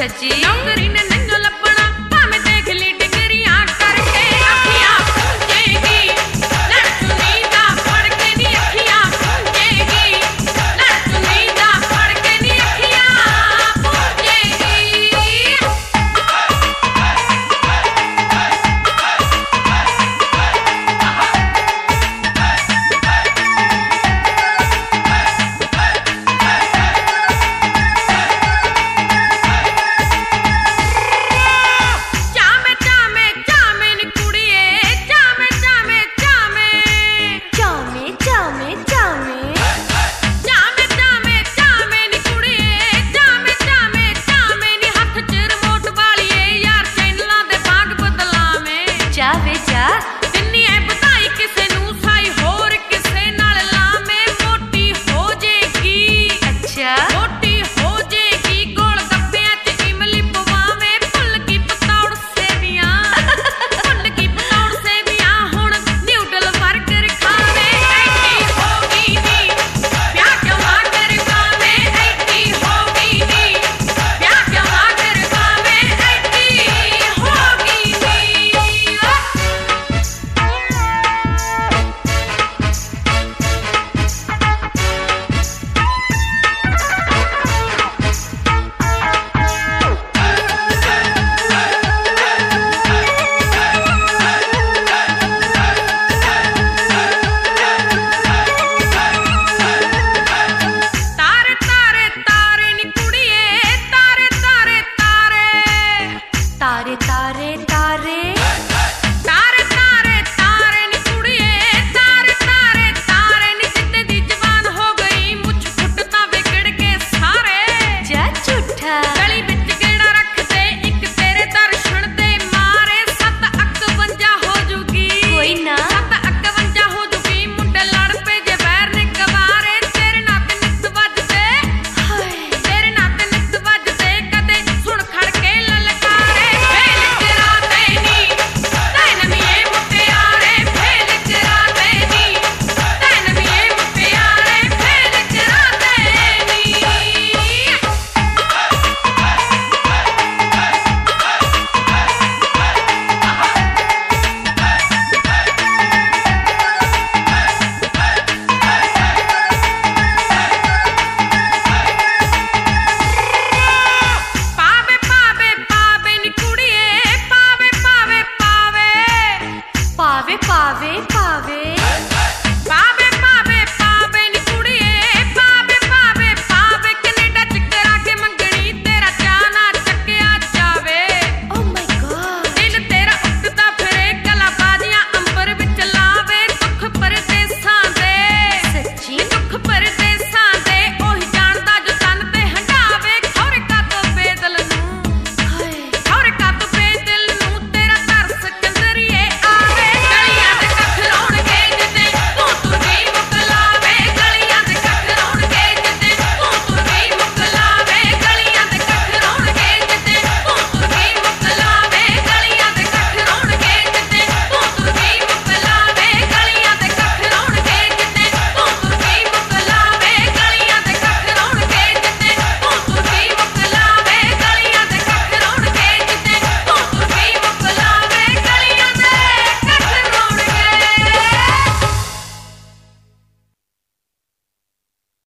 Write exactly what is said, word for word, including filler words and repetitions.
अच्छा जी नौकरी ने नहीं लभना भावें देख ली डिग्रियां करके अखियां पूंजेगी लड़चुनी दा फड़ के नी अखियां पूंजेगी लड़चुनी दा फड़ के नी अखियां पूंजेगी तारे तारे तारे तारे तारे तारे नी कुड़िए तारे तारे तारे नी जिद्दे दी जवान हो गई मुझ फुट तां विगड़ के सारे जा झूठा गली विच